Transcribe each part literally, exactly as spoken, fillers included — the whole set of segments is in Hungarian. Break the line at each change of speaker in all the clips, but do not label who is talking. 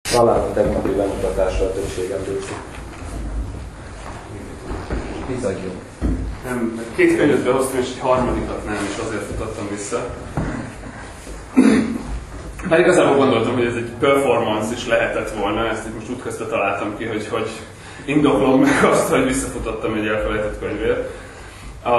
Talán a tegnapi bemutatásra a többség emlékszik. Bizonyunk.
Nem, két könyvet behoztam, és egy harmadikat nem, és azért futottam vissza. Már igazából gondoltam, hogy ez egy performance is lehetett volna, ezt így most útközben találtam ki, hogy, hogy indoklom meg azt, hogy visszafutottam egy elfelejtett könyvért. A,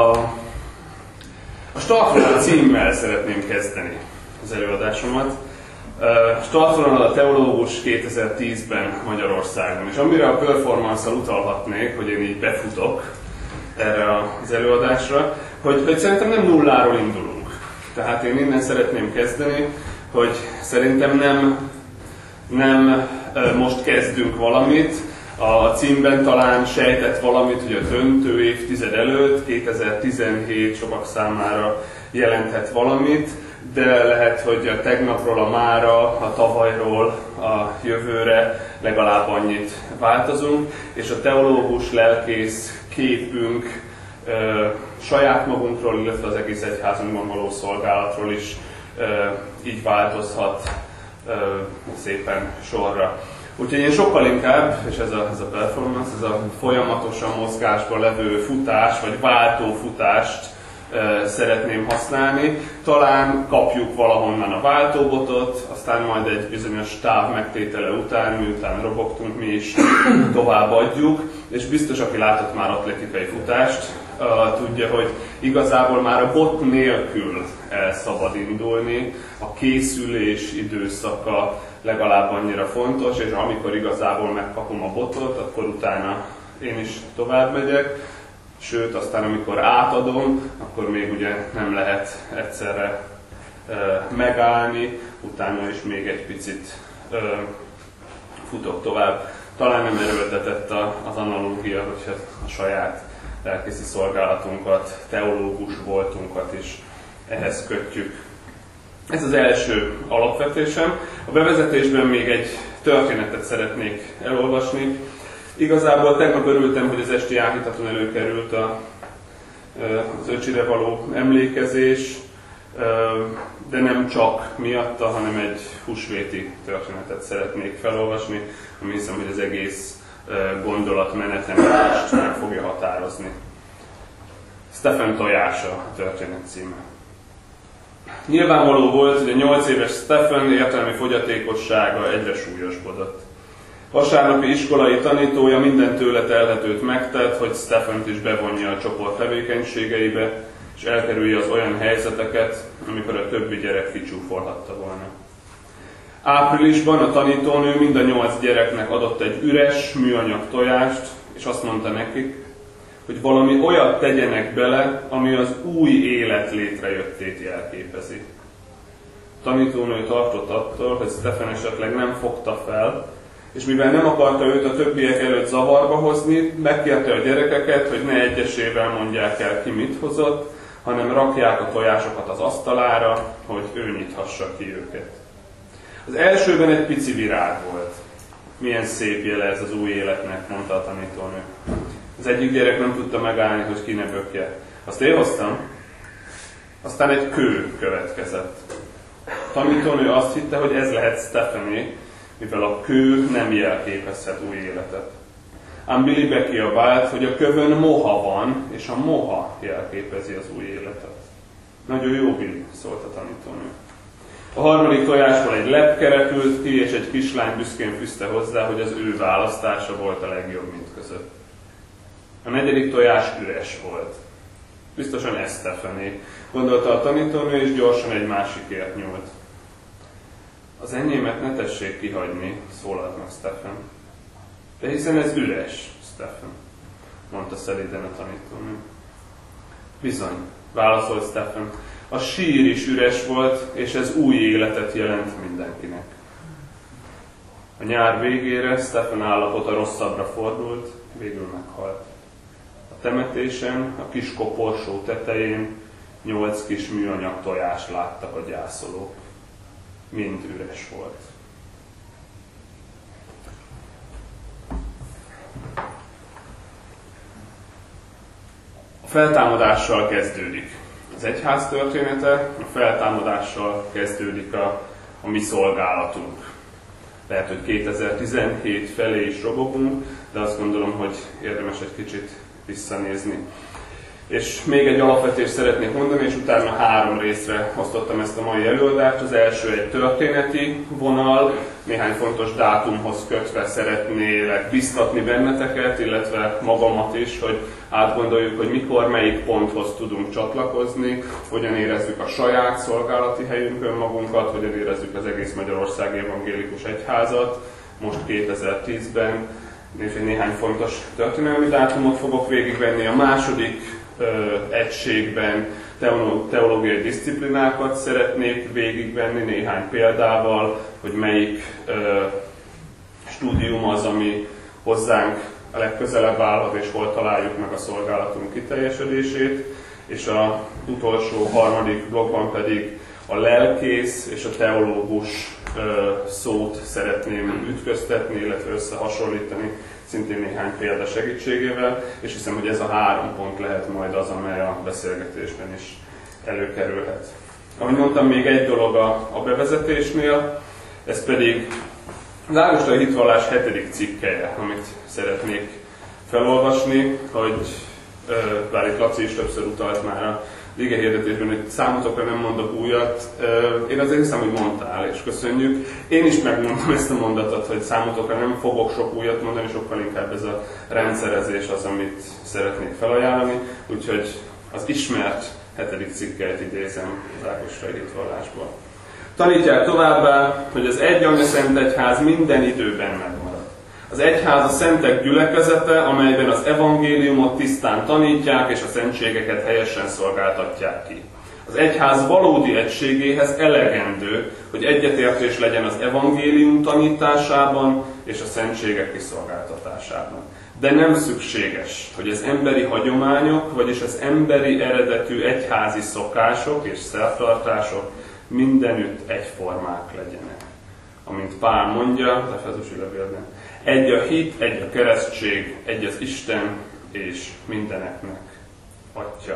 a Startvonal címmel szeretném kezdeni az előadásomat. A Startvonal a teológus kétezer-tízben Magyarországon, és amire a performance-al utalhatnék, hogy én így befutok erre az előadásra, hogy, hogy szerintem nem nulláról indulunk. Tehát én innen szeretném kezdeni, hogy szerintem nem, nem most kezdünk valamit, a címben talán sejtett valamit, hogy a döntő évtized előtt, kétezer-tizenhét sokak számára jelenthet valamit, de lehet, hogy a tegnapról a mára, a tavalyról a jövőre legalább annyit változunk, és a teológus, lelkész képünk ö, saját magunkról, illetve az egész egyházunkban való szolgálatról is ö, így változhat ö, szépen sorra. Úgyhogy én sokkal inkább, és ez a, ez a performance, ez a folyamatosan mozgásban levő futás, vagy váltó futást e, szeretném használni. Talán kapjuk valahonnan a váltóbotot, aztán majd egy bizonyos táv megtétele után, miután robogtunk, mi is továbbadjuk. És biztos, aki látott már atlétikai futást, uh, tudja, hogy igazából már a bot nélkül el szabad indulni, a készülés időszaka legalább annyira fontos, és amikor igazából megkapom a botot, akkor utána én is tovább megyek. Sőt, aztán amikor átadom, akkor még ugye nem lehet egyszerre uh, megállni, utána is még egy picit uh, futok tovább. Talán nem erőltetett az analógia, hogy a saját lelkészi szolgálatunkat, teológus voltunkat is ehhez kötjük. Ez az első alapvetésem. A bevezetésben még egy történetet szeretnék elolvasni. Igazából tegnap örültem, hogy az esti áhítaton előkerült a, az öcsire való emlékezés, de nem csak miatta, hanem egy húsvéti történetet szeretnék felolvasni, ami hiszem, hogy az egész gondolatmenetemet most meg fogja határozni. Stephen tojása a történet címe. Nyilvánvaló volt, hogy a nyolc éves Stephen értelmi fogyatékossága egyre súlyosbodott. Vasárnapi iskolai tanítója minden tőle telhetőt megtett, hogy Stephent is bevonja a csoport tevékenységeibe, és elkerülje az olyan helyzeteket, amikor a többi gyerek kicsúfolhatta volna. Áprilisban a tanítónő mind a nyolc gyereknek adott egy üres műanyag tojást, és azt mondta nekik, hogy valami olyat tegyenek bele, ami az új élet létrejöttét jelképezi. A tanítónő tartott attól, hogy Stephen esetleg nem fogta fel, és mivel nem akarta őt a többiek előtt zavarba hozni, megkérte a gyerekeket, hogy ne egyesével mondják el, ki mit hozott, hanem rakják a tojásokat az asztalára, hogy ő nyithassa ki őket. Az elsőben egy pici virág volt. Milyen szép jele ez az új életnek, mondta a tanítónő. Az egyik gyerek nem tudta megállni, hogy ki ne bökje. Azt én hoztam. Aztán egy kő következett. A tanítónő azt hitte, hogy ez lehet Stephené, mivel a kő nem jelképezhet új életet. Ám Billy bekiabált, hogy a kövön moha van, és a moha jelképezi az új életet. Nagyon jó, Billy, szólt a tanítónő. A harmadik tojásból egy lepke repült ki, és egy kislány büszkén fűzte hozzá, hogy az ő választása volt a legjobb mind között. A negyedik tojás üres volt. Biztosan ez Stephené, gondolta a tanítónő, és gyorsan egy másikért nyúlt. Az enyémet ne tessék kihagyni, szólalt meg Stephen. De hiszen ez üres, Stephen, mondta szelíden a tanítónő. Bizony, válaszolt Stephen. A sír is üres volt, és ez új életet jelent mindenkinek. A nyár végére Stephen állapota rosszabbra fordult, végül meghalt. A temetésen, a kis koporsó tetején nyolc kis műanyag tojást láttak a gyászolók. Mind üres volt. A feltámadással kezdődik az egyház története, a feltámadással kezdődik a, a mi szolgálatunk. lehet, hogy kétezer-tizenhét felé is robogunk, de azt gondolom, hogy érdemes egy kicsit visszanézni. És még egy alapvetést szeretnék mondani, és utána három részre osztottam ezt a mai előadást. Az első egy történeti vonal, néhány fontos dátumhoz kötve szeretnélek biztatni benneteket, illetve magamat is, hogy átgondoljuk, hogy mikor, melyik ponthoz tudunk csatlakozni, hogyan érezzük a saját szolgálati helyünkön magunkat, hogyan érezzük az egész Magyarország Evangélikus Egyházat, most kétezer-tízben, és egy néhány fontos történelmi dátumot fogok végigvenni. A második ö, egységben teológiai diszciplinákat szeretnék végigvenni néhány példával, hogy melyik ö, stúdium az, ami hozzánk a legközelebb állhat, és hol találjuk meg a szolgálatunk kiteljesedését. És az utolsó, harmadik blokkban pedig a lelkész és a teológus ö, szót szeretném ütköztetni, illetve összehasonlítani, szintén néhány példa segítségével, és hiszem, hogy ez a három pont lehet majd az, amely a beszélgetésben is előkerülhet. Ahogy mondtam, még egy dolog a, a bevezetésnél, ez pedig az Ágostai hitvallás hetedik cikkelye, amit szeretnék felolvasni, hogy bár itt Laci is többször utalt már a igehirdetésben, hogy számotokra nem mondok újat. Én azért hiszem, hogy mondtál, és köszönjük. Én is megmondtam ezt a mondatot, hogy számotokra nem fogok sok újat mondani, sokkal inkább ez a rendszerezés az, amit szeretnék felajánlani. Úgyhogy az ismert hetedik cikkeit idézem az Ágostai hitvallásból. Tanítják továbbá, hogy az egy anya szent egyház minden időben megmarad. Az egyház a szentek gyülekezete, amelyben az evangéliumot tisztán tanítják, és a szentségeket helyesen szolgáltatják ki. Az egyház valódi egységéhez elegendő, hogy egyetértés legyen az evangélium tanításában és a szentségek kiszolgáltatásában. De nem szükséges, hogy az emberi hagyományok, vagyis az emberi eredetű egyházi szokások és szertartások mindenütt egyformák legyenek. Amint Pál mondja az Efezusi levélben, egy a hit, egy a keresztség, egy az Isten és mindeneknek Atya.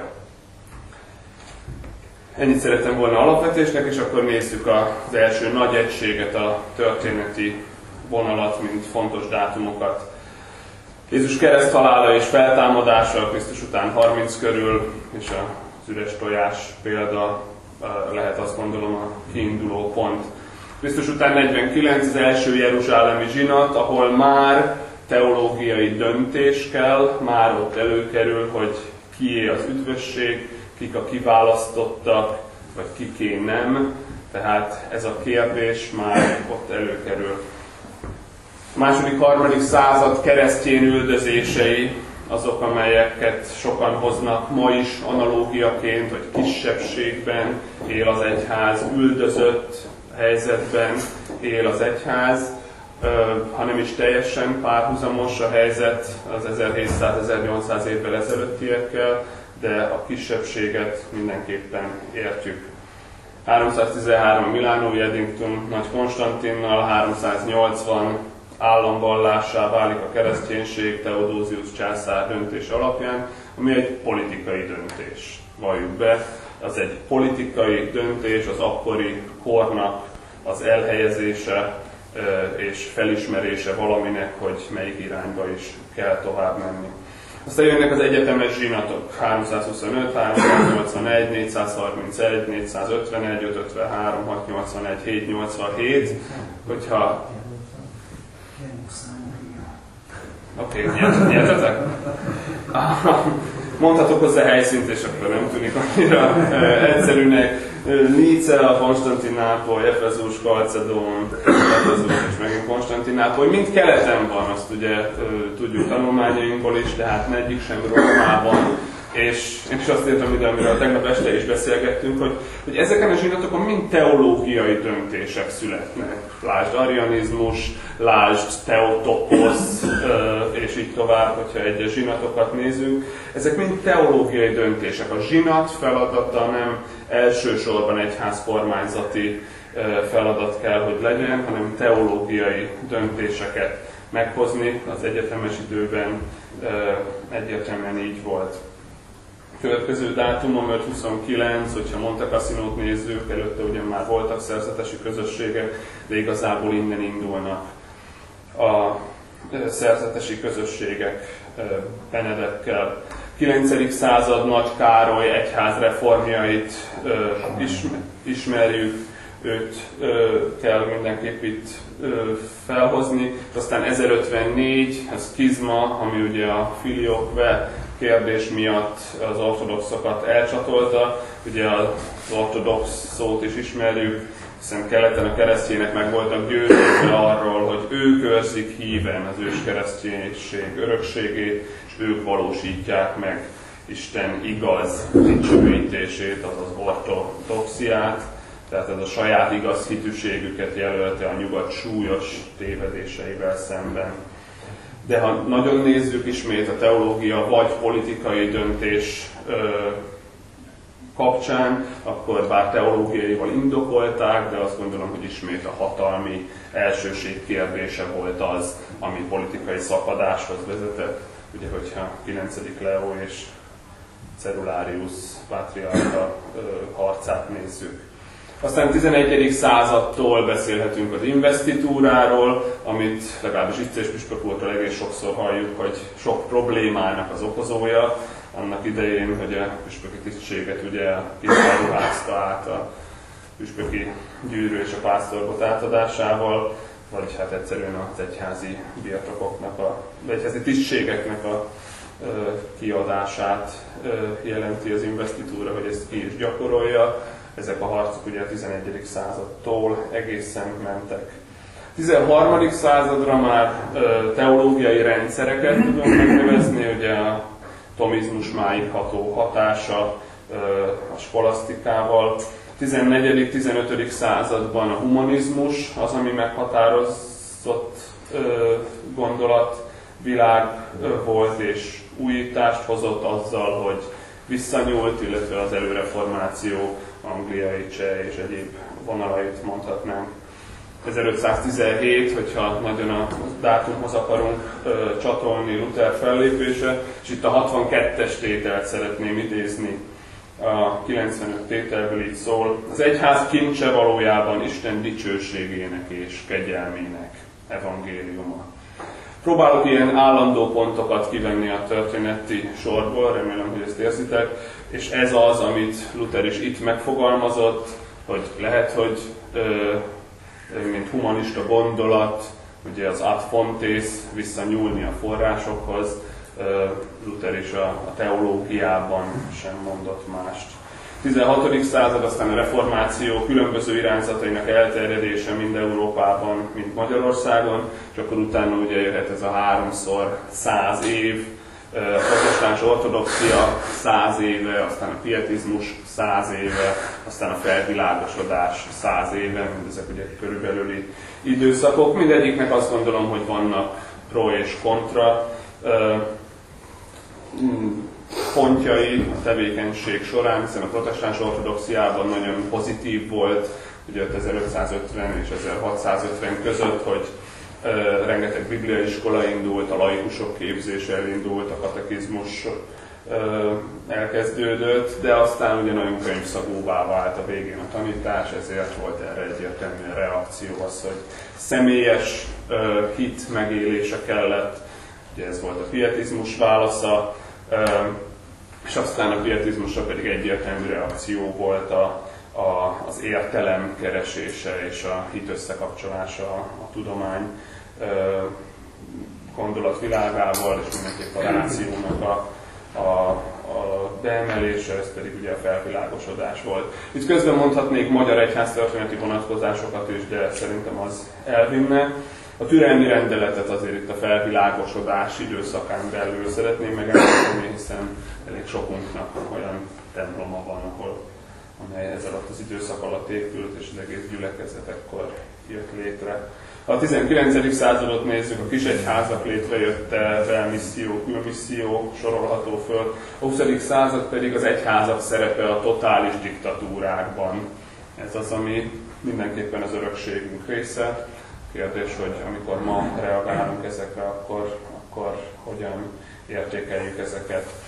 Ennyit szerettem volna alapvetésnek, és akkor nézzük az első nagy egységet, a történeti vonalat, mint fontos dátumokat. Jézus kereszthalála és feltámadása a Krisztus után harminc körül, és az üres tojás példa lehet, azt gondolom, a kiinduló pont. Krisztus után negyvenkilenc az első jeruzsálemi zsinat, ahol már teológiai döntés kell, már ott előkerül, hogy kié az üdvösség, kik a kiválasztottak, vagy kiké nem. Tehát ez a kérdés már ott előkerül. A második, harmadik század keresztény üldözései azok, amelyeket sokan hoznak ma is analógiaként, hogy kisebbségben él az egyház, üldözött helyzetben él az egyház, ha nem is teljesen párhuzamos a helyzet az ezerhétszáz-ezernyolcszáz évvel ezelőttiekkel, de a kisebbséget mindenképpen értjük. háromszáztizenhárom Milánói Eddington Nagy Konstantinnal, háromszáznyolcvan államvallássá válik a kereszténység Theodosius császár döntése alapján, ami egy politikai döntés. Valljuk be, az egy politikai döntés, az akkori kornak az elhelyezése és felismerése valaminek, hogy melyik irányba is kell tovább menni. Aztán jönnek az egyetemes zsinatok, háromszázhuszonöt, háromszáznyolcvanegy, négyszázharmincegy, négyszázötvenegy, ötszázötvenhárom, hatszáznyolcvanegy, hétszáznyolcvanhét, hogyha... Oké, okay, nyertetek? Mondhatok hozzá helyszínt, és akkor nem tűnik annyira egyszerűnek. Nicea, Konstantinápoly, Efezus, Kalcedón, Efezus és megint Konstantinápoly. Mind keleten van, azt ugye tudjuk tanulmányainkból is, tehát egyik sem Rómában. És én is azt értem ide, amiről tegnap este is beszélgettünk, hogy, hogy ezeken a zsinatokon mind teológiai döntések születnek. Lásd arianizmus, lásd teotoposz, és így tovább, hogyha egyes zsinatokat nézünk. Ezek mind teológiai döntések. A zsinat feladata nem elsősorban egyházkormányzati feladat kell, hogy legyen, hanem teológiai döntéseket meghozni. Az egyetemes időben egyértelműen így volt. következő dátumom öt huszonkilenc, hogyha Monte Cassinót nézzük, előtte ugyan már voltak szerzetesi közösségek, de igazából innen indulnak a szerzetesi közösségek Benedekkel. kilencedik század Nagy Károly egyház reformjait ismerjük, őt kell mindenképp itt felhozni. Aztán ezerötvennégy, ez skizma, ami ugye a filioque kérdés miatt az ortodoxokat elcsatolta. Ugye az ortodox szót is ismerjük, hiszen keleten a keresztjének meg voltak győződve arról, hogy ők őrzik híven az őskereszténység örökségét, és ők valósítják meg Isten igaz dicsőítését, azaz ortodoxiát. Tehát ez a saját igaz hitűségüket jelölte a nyugat súlyos tévedéseivel szemben. De ha nagyon nézzük ismét a teológia vagy politikai döntés ö, kapcsán, akkor bár teológiaival indokolták, de azt gondolom, hogy ismét a hatalmi elsőség kérdése volt az, ami politikai szakadáshoz vezetett. Ugye, hogyha kilencedik Leó és Cerularius pátriárka harcát nézzük. Aztán tizenegyedik századtól beszélhetünk az investitúráról, amit legalábbis Iccés püspök úrtól egész sokszor halljuk, hogy sok problémának az okozója. Annak idején, hogy a püspöki tisztséget ugye kiruházta át a püspöki gyűrű és a pásztorbot átadásával, vagy hát egyszerűen az egyházi birtokoknak, a, az egyházi tisztségeknek a ö, kiadását ö, jelenti az investitúra, hogy ezt ki is gyakorolja. Ezek a harcok ugye a tizenegyedik századtól egészen mentek. tizenharmadik századra már ö, teológiai rendszereket tudunk megnevezni, ugye a tomizmus máig ható hatása ö, a skolasztikával. tizennegyedik tizenötödik században a humanizmus az, ami meghatározott ö, gondolatvilág ö, volt és újítást hozott azzal, hogy visszanyúlt, illetve az előreformáció angliai, cseh és egyéb vonalait mondhatnánk. ezerötszáztizenhét, hogyha nagyon a dátumhoz akarunk ö, csatolni Luther fellépése, és itt a hatvankettes tételt szeretném idézni. A kilencvenöt tételből így szól: az egyház kincse valójában Isten dicsőségének és kegyelmének evangéliuma. Próbálok ilyen állandó pontokat kivenni a történeti sorból, remélem, hogy ezt érzitek, és ez az, amit Luther is itt megfogalmazott, hogy lehet, hogy ö, mint humanista gondolat, ugye az ad fontes, visszanyúlni a forrásokhoz, Luther is a, a teológiában sem mondott mást. tizenhatodik század, aztán a reformáció különböző irányzatainak elterjedése mind Európában, mind Magyarországon, és akkor utána ugye jöhet ez a háromszor száz év, a protestáns ortodoxia száz éve, aztán a pietizmus száz éve, aztán a felvilágosodás száz éve, mindezek ugye körülbelüli időszakok. Mindegyiknek azt gondolom, hogy vannak pro és kontra pontjai a tevékenység során, hiszen a protestáns ortodoxiában nagyon pozitív volt, ugye ezerötszázötven és ezerhatszázötven között, hogy uh, rengeteg bibliaiskola indult, a laikusok képzése elindult, a katekizmus uh, elkezdődött, de aztán ugye nagyon könyvszagúvá vált a végén a tanítás, ezért volt erre egyértelműen reakció az, hogy személyes uh, hit megélése kellett. Ugye ez volt a pietizmus válasza, és aztán a pietizmusra pedig egyértelmű reakció volt a, a, az értelem keresése és a hit összekapcsolása a, a tudomány gondolatvilágával, és mindenképp a rációnak a, a, a beemelése, ez pedig ugye a felvilágosodás volt. Itt közben mondhatnék magyar egyháztörténeti vonatkozásokat is, de szerintem az elvinne. A türelmi rendeletet azért itt a felvilágosodás időszakán belül szeretném megemlíteni, hiszen elég sokunknak olyan temploma van, ahol, amely ez alatt az időszak alatt épült, és az egész gyülekezet ekkor jött létre. Ha a tizenkilencedik századot nézzük, a kisegyházak létrejötte, misszió, külmisszió sorolható föl. A huszadik század pedig az egyházak szerepe a totális diktatúrákban. Ez az, ami mindenképpen az örökségünk része. Kérdés, hogy amikor ma reagálunk ezekre, akkor, akkor hogyan értékeljük ezeket.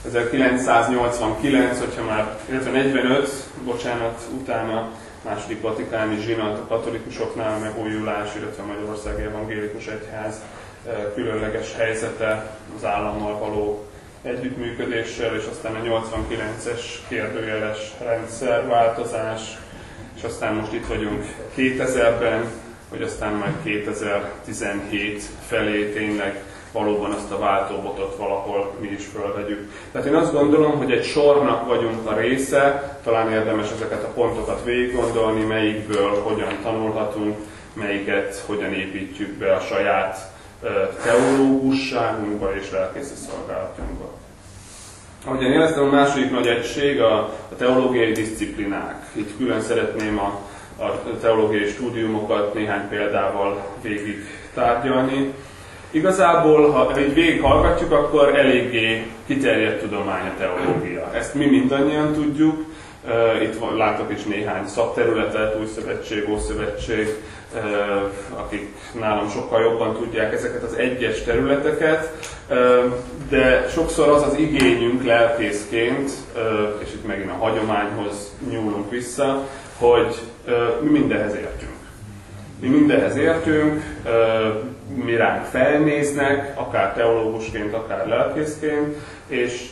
ezerkilencszáznyolcvankilenc, hogyha már, illetve negyvenöt, bocsánat, utána második vatikáni zsinat a katolikusoknál, megújulás, illetve Magyarország evangélikus egyház különleges helyzete az állammal való együttműködéssel, és aztán a nyolcvankilences kérdőjeles rendszerváltozás, és aztán most itt vagyunk kétezerben, hogy aztán majd kétezer-tizenhét felé tényleg valóban azt a váltóbotot valahol mi is fölvegyük. Tehát én azt gondolom, hogy egy sornak vagyunk a része, talán érdemes ezeket a pontokat végiggondolni, melyikből hogyan tanulhatunk, melyiket hogyan építjük be a saját teológusságunkba és lelkészi szolgálatunkba. Ahogyan éreztem, a második nagy egység a, a teológiai disziplinák. Itt külön szeretném a, a teológiai stúdiumokat néhány példával végig tárgyalni. Igazából, ha így végighallgatjuk, akkor eléggé kiterjedt tudomány a teológia. Ezt mi mindannyian tudjuk. Itt látok is néhány szakterületet, Új Szövetség, Ószövetség, akik nálam sokkal jobban tudják ezeket az egyes területeket, de sokszor az az igényünk lelkészként, és itt megint a hagyományhoz nyúlunk vissza, hogy mi mindenhez értünk. Mi mindenhez értünk, mi ránk felnéznek, akár teológusként, akár lelkészként, és,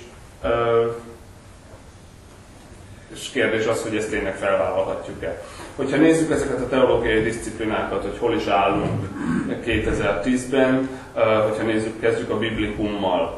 és kérdés az, hogy ezt tényleg felvállalhatjuk-e. Hogyha nézzük ezeket a teológiai diszciplinákat, hogy hol is állunk kétezer-tízben, hogyha nézzük, kezdjük a biblikummal.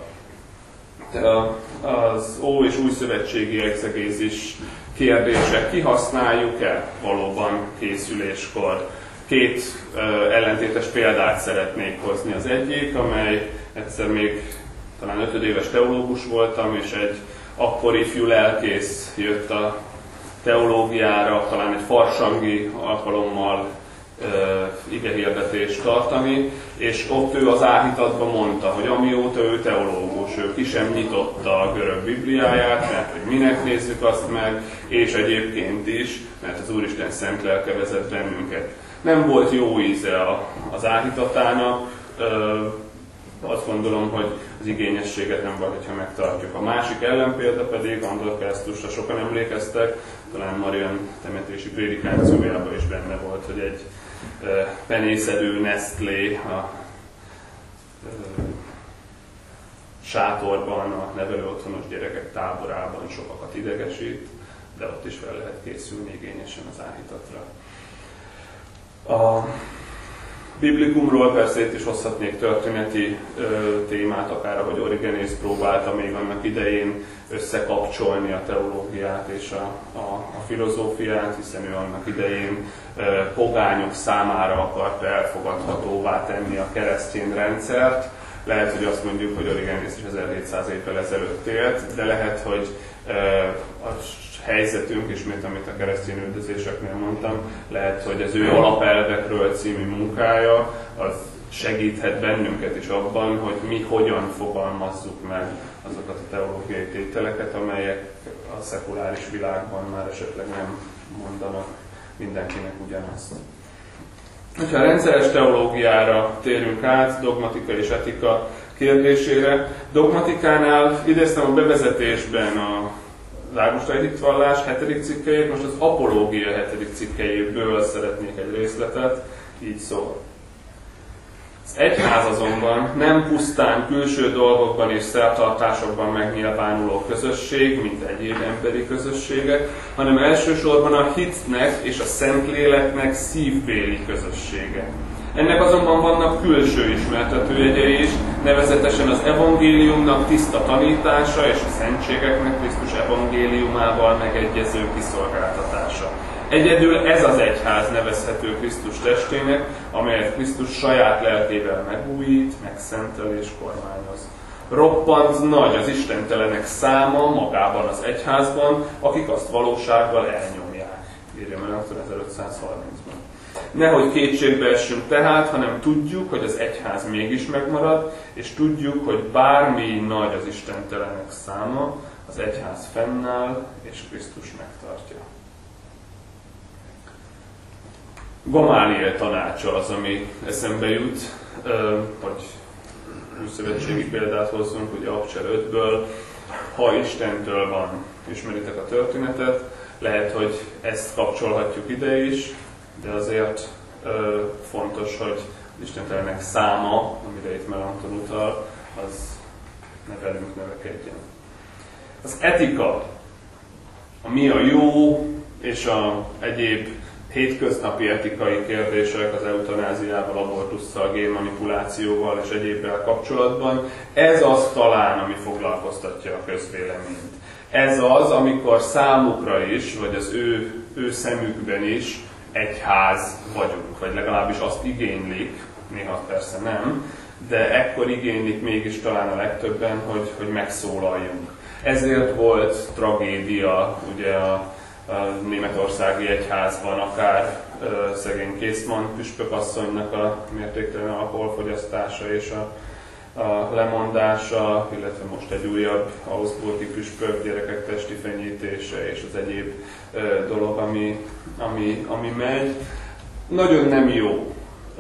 Az Ó- és Új Szövetségi exegézis kérdése, kihasználjuk-e valóban készüléskor? Két ellentétes példát szeretnék hozni. Az egyik, amely egyszer még talán ötödéves teológus voltam, és egy akkori ifjú lelkész jött a teológiára, talán egy farsangi alkalommal e, igehirdetést tartani, és ott ő az áhítatban mondta, hogy amióta ő teológus, ő ki sem nyitotta a görög bibliáját, mert hogy minek nézzük azt meg, és egyébként is, mert az Úristen szent lelke vezet bennünket. Nem volt jó íze a, az áhítatának, e, azt gondolom, hogy az igényességet nem vagy, hogyha megtartjuk. A másik ellenpélda pedig, Andor Kersztusra sokan emlékeztek, talán Marian temetési prédikációjában is benne volt, hogy egy e, penészedő Nestlé a e, sátorban, a nevelőotthonos gyerekek táborában sokakat idegesít, de ott is fel lehet készülni igényesen az áhítatra. A biblikumról persze itt is hozhatnék történeti ö, témát, akár ahogy Origenész próbálta még annak idején összekapcsolni a teológiát és a, a, a filozófiát, hiszen ő annak idején ö, pogányok számára akarta elfogadhatóvá tenni a keresztény rendszert. Lehet, hogy azt mondjuk, hogy Origenész is ezerhétszáz évvel ezelőtt élt, de lehet, hogy ö, a helyzetünk, ismét amit a keresztény üldözéseknél mondtam, lehet, hogy az ő Alapelvekről című munkája az segíthet bennünket is abban, hogy mi hogyan fogalmazzuk meg azokat a teológiai tételeket, amelyek a szekuláris világban már esetleg nem mondanak mindenkinek ugyanazt. Ha a rendszeres teológiára térünk át, dogmatika és etika kérdésére, dogmatikánál idéztem a bevezetésben a az ágostai hitvallás hetedik cikkelyét, most az apológia hetedik cikkelyéből szeretnék egy részletet, így szól. Az egyház azonban nem pusztán külső dolgokban és szertartásokban megnyilvánuló közösség, mint egyéb emberi közösségek, hanem elsősorban a hitnek és a Szentléleknek szívbéli közössége. Ennek azonban vannak külső ismertetőjegyei is, nevezetesen az evangéliumnak tiszta tanítása és a szentségeknek Krisztus evangéliumával megegyező kiszolgáltatása. Egyedül ez az egyház nevezhető Krisztus testének, amelyet Krisztus saját lelkével megújít, megszentel és kormányoz. Roppant nagy az istentelenek száma magában az egyházban, akik azt valósággal elnyomják. Írja Melanchthon ezerötszázharmincban. Nehogy kétségbe essünk tehát, hanem tudjuk, hogy az egyház mégis megmarad, és tudjuk, hogy bármi nagy az istentelenek száma, az egyház fennáll, és Krisztus megtartja. Gamáliel tanácsa az, ami eszembe jut, hogy újszövetségi példát hozzunk, ugye Abcsel ötből. ha Istentől van, ismeritek a történetet, lehet, hogy ezt kapcsolhatjuk ide is, de azért ö, fontos, hogy Istentelenek száma, amire itt Melanchthon utal, az ne velünk növekedjen. Az etika, a mi a jó és a egyéb hétköznapi etikai kérdések az eutanáziával, abortusszal, génmanipulációval és egyébbel kapcsolatban, ez az talán, ami foglalkoztatja a közvéleményt. Ez az, amikor számukra is, vagy az ő, ő szemükben is egyház vagyunk, vagy legalábbis azt igénylik, néha persze nem, de ekkor igénylik mégis talán a legtöbben, hogy, hogy megszólaljunk. Ezért volt tragédia ugye a, a németországi egyházban, akár ö, szegény Készmann püspökasszonynak a mértéktelen alkoholfogyasztása és a, a lemondása, illetve most egy újabb augsburgi püspök gyerekek testi fenyítése és az egyéb ö, dolog, ami, ami, ami megy. Nagyon nem jó ö,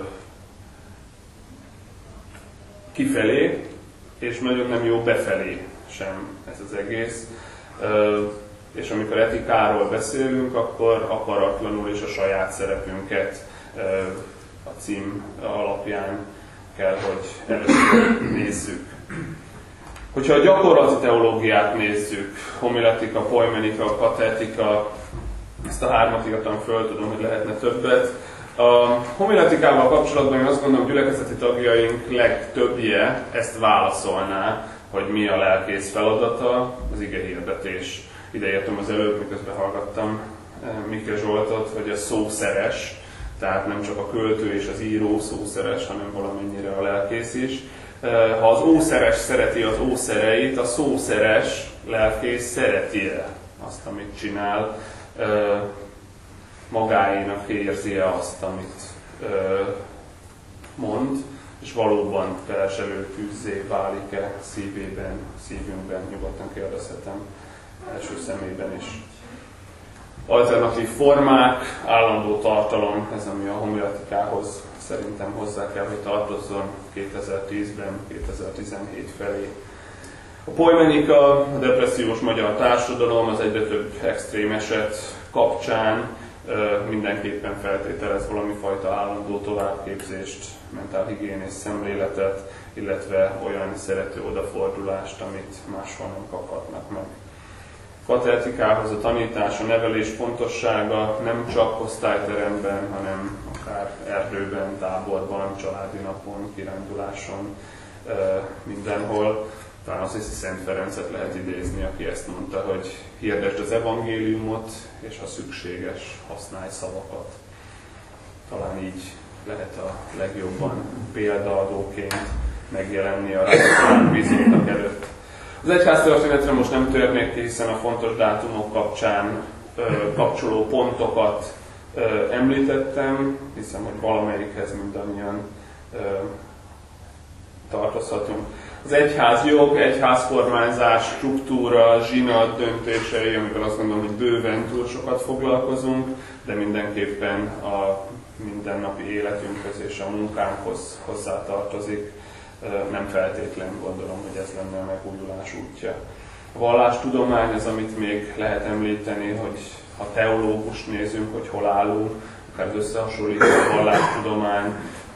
kifelé, és nagyon nem jó befelé sem ez az egész. Ö, és amikor etikáról beszélünk, akkor akaratlanul és a saját szerepünket ö, a cím alapján kell, hogy először nézzük. Hogyha a gyakorlati teológiát nézzük, homiletika, poimenika, katetika, ezt a hármat írtam föl, tudom, hogy lehetne többet. A homiletikával kapcsolatban én azt gondolom, gyülekezeti tagjaink legtöbbje ezt válaszolná, hogy mi a lelkész feladata, az igehirdetés. Ide értem az előbb, miközben hallgattam Mike Zsoltot, hogy a szószeres, tehát nem csak a költő és az író szószeres, hanem valamennyire a lelkész is. Ha az ószeres szereti az ószereit, a szószeres lelkész szereti-e azt, amit csinál, magáénak érzi-e azt, amit mond, és valóban felselő tűzzé válik-e szívében, szívünkben, nyugodtan kérdezhetem, első szemében is. Alternatív formák, állandó tartalom, ez ami a homiletikához szerintem hozzá kell, hogy tartozzon kétezer-tízben, kétezer-tizenhét felé. A poimenika, a depressziós magyar társadalom az egyre több extrém eset kapcsán mindenképpen feltételez valami fajta állandó továbbképzést, mentálhigiénés szemléletet, illetve olyan szerető odafordulást, amit máshol nem kaphatnak meg. Katechetikához a tanítás, a nevelés fontossága nem csak osztályteremben, hanem akár erdőben, táborban, családi napon, kiránduláson, mindenhol. Talán azt hiszi Szent Ferencet lehet idézni, aki ezt mondta, hogy hirdesd az evangéliumot, és ha szükséges, használj szavakat. Talán így lehet a legjobban példaadóként megjelenni a bízóknak előtt. Az egyháztörténetre most nem törnék ki, hiszen a fontos dátumok kapcsán ö, kapcsoló pontokat ö, említettem, hiszem, hogy valamelyikhez mindannyian ö, tartozhatunk. Az egyházjog, egyházkormányzás, struktúra, zsinat döntései, amivel azt gondolom, hogy bőven túl sokat foglalkozunk, de mindenképpen a mindennapi életünkhöz és a munkánkhoz hozzátartozik. Nem feltétlen gondolom, hogy ez lenne a megújulás útja. A vallástudomány az, amit még lehet említeni, hogy ha teológus nézünk, hogy hol állunk, akár összehasonlítva a vallástudomány,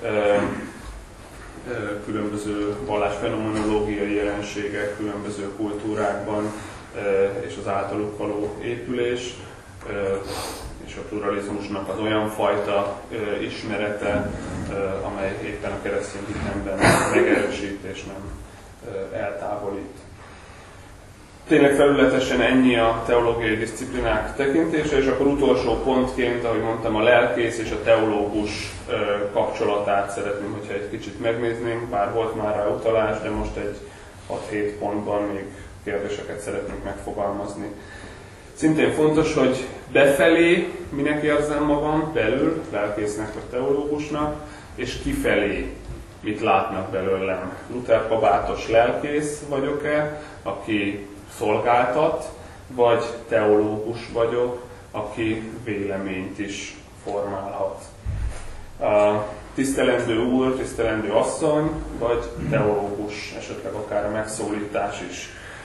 különböző vallásfenomenológiai jelenségek, különböző kultúrákban, és az általuk való épülés, és a pluralizmusnak az olyan fajta ismerete, amely éppen a keresztény hitemben megerősít és nem eltávolít. Tényleg felületesen ennyi a teológiai disziplinák tekintése, és akkor utolsó pontként, ahogy mondtam, a lelkész és a teológus kapcsolatát szeretném, hogyha egy kicsit megnéznénk, bár volt már rá utalás, de most egy hat-hét pontban még kérdéseket szeretnénk megfogalmazni. Szintén fontos, hogy befelé minek érzem magam, belül, lelkésznek vagy teológusnak, és kifelé mit látnak belőlem. Luther kabátos lelkész vagyok-e, aki szolgáltat, vagy teológus vagyok, aki véleményt is formálhat. A tisztelendő úr, tisztelendő asszony, vagy teológus, esetleg akár a megszólítás is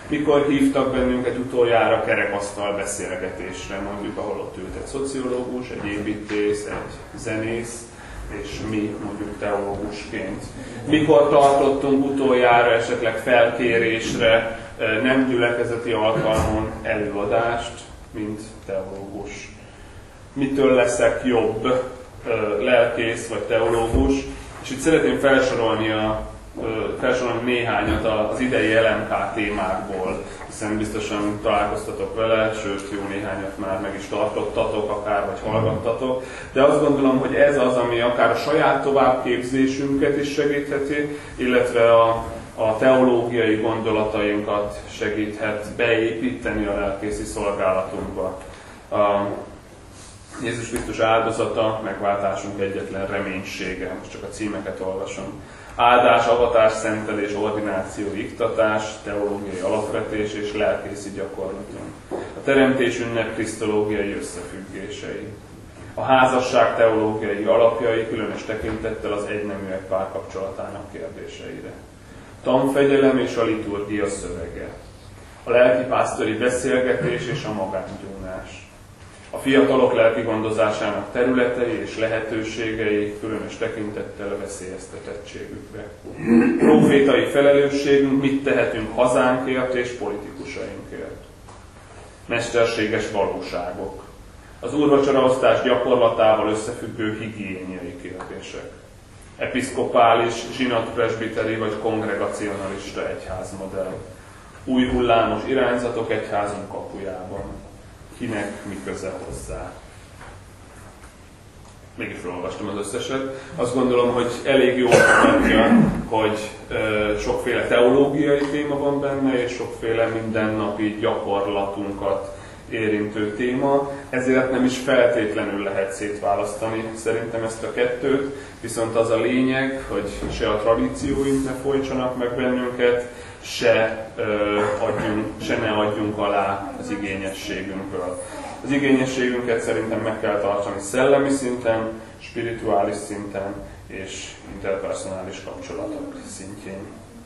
Mikor hívtak bennünket utoljára kerekasztal beszélgetésre, mondjuk, ahol ott ült egy szociológus, egy építész, egy zenész, és mi mondjuk teológusként. Mikor tartottunk utoljára esetleg felkérésre, nem gyülekezeti alkalmon előadást, mint teológus. Mitől leszek jobb lelkész vagy teológus? És itt szeretném felsorolni, a, felsorolni néhányat az idei el em ká témákból, hiszen biztosan találkoztatok vele, sőt jó néhányat már meg is tartottatok, akár vagy hallgattatok, de azt gondolom, hogy ez az, ami akár a saját továbbképzésünket is segítheti, illetve a, a teológiai gondolatainkat segíthet beépíteni a lelkészi szolgálatunkba. A Jézus Krisztus áldozata, megváltásunk egyetlen reménysége. Most csak a címeket olvasom. Áldás, avatás, szentelés, ordináció, iktatás, teológiai alapvetés és lelkészi gyakorlatunk. A teremtés ünnep krisztológiai összefüggései. A házasság teológiai alapjai, különös tekintettel az egyneműek párkapcsolatának kérdéseire. Tanfegyelem és a liturgia szövege. A lelkipásztori beszélgetés és a magángyónás. A fiatalok lelki gondozásának területei és lehetőségei, különös tekintettel a veszélyeztetettségükre. Profétai felelősségünk, mit tehetünk hazánkért és politikusainkért. Mesterséges valóságok. Az úrvacsoraosztás gyakorlatával összefüggő higiéniai kérdések. Episzkopális, zsinatpresbiteri vagy kongregacionalista egyházmodell. Új hullámos irányzatok egyházunk kapujában. Kinek mi köze hozzá. Mégis felolvastam az összeset. Azt gondolom, hogy elég jól mutatja, hogy ö, sokféle teológiai téma van benne, és sokféle mindennapi gyakorlatunkat érintő téma, ezért nem is feltétlenül lehet szétválasztani szerintem ezt a kettőt, viszont az a lényeg, hogy se a tradícióink ne folytsanak meg bennünket, se, ö, adjunk, se ne adjunk alá az igényességünkről. Az igényességünket szerintem meg kell tartani szellemi szinten, spirituális szinten és interpersonális kapcsolatok szintjén.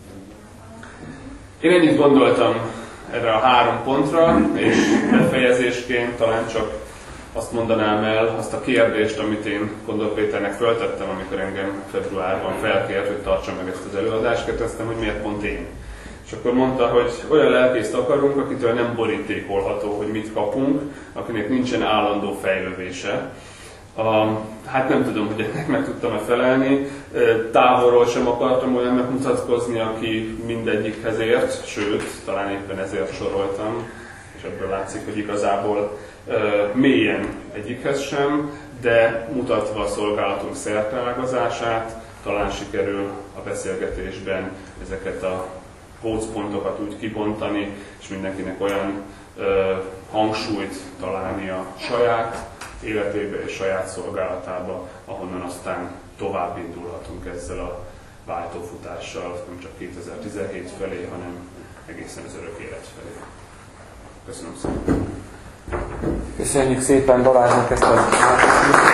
Én ennyit gondoltam erre a három pontra, és befejezésként talán csak azt mondanám el, azt a kérdést, amit én Kondor Péternek föltettem, amikor engem februárban felkért, hogy tartsa meg ezt az előadást, kérdeztem, hogy miért pont én. És akkor mondta, hogy olyan lelkészt akarunk, akitől nem borítékolható, hogy mit kapunk, akinek nincsen állandó fejlődése. A, hát nem tudom, hogy ennek meg tudtam-e felelni. Távolról sem akartam olyan megmutatkozni, aki mindegyikhez ért, sőt, talán éppen ezért soroltam, és ebből látszik, hogy igazából mélyen egyikhez sem, de mutatva a szolgálatunk szerteágazását, talán sikerül a beszélgetésben ezeket a gócpontokat úgy kibontani, és mindenkinek olyan ö, hangsúlyt találni a saját életébe és saját szolgálatába, ahonnan aztán tovább indulhatunk ezzel a váltófutással, nem csak kétezer-tizenhét felé, hanem egészen az örök élet felé. Köszönöm szépen!
Köszönjük szépen Balázsnak ezt a